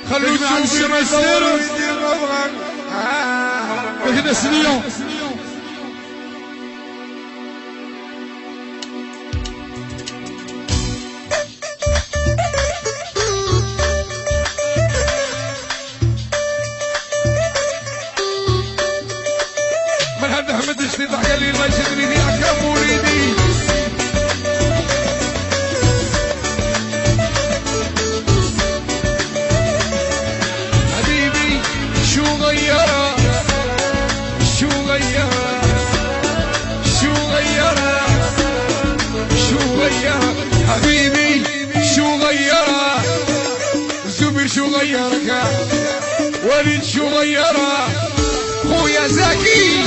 خلوا الشوق يسيروا كده سنيو من هذا احمد الشديد قال الله يشدني في احكام مريدي حبيبي شو غيره شو غيره شو غيره شو غيره حبيبي شو غيره زبير شو غيرك وليد شو غيره خويا زكي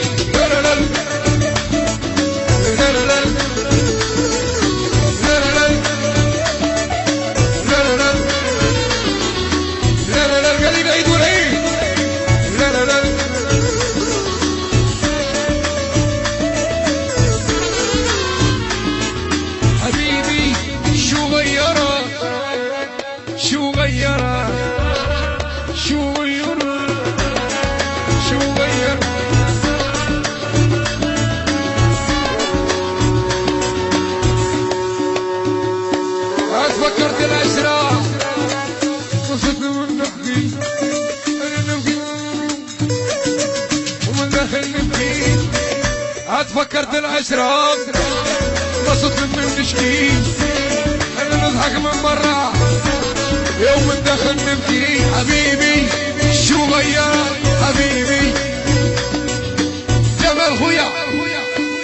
حبيبي شو غيره شو غيره شو غيره شو غيره فكرت العشرة وصلت من نحكي انا نبكي ومن داخل نبكي عاد فكرت العشرة وصلت من نشكي انا نضحك من برا يوم من داخل نبكي حبيبي شو غير حبيبي جمال خويا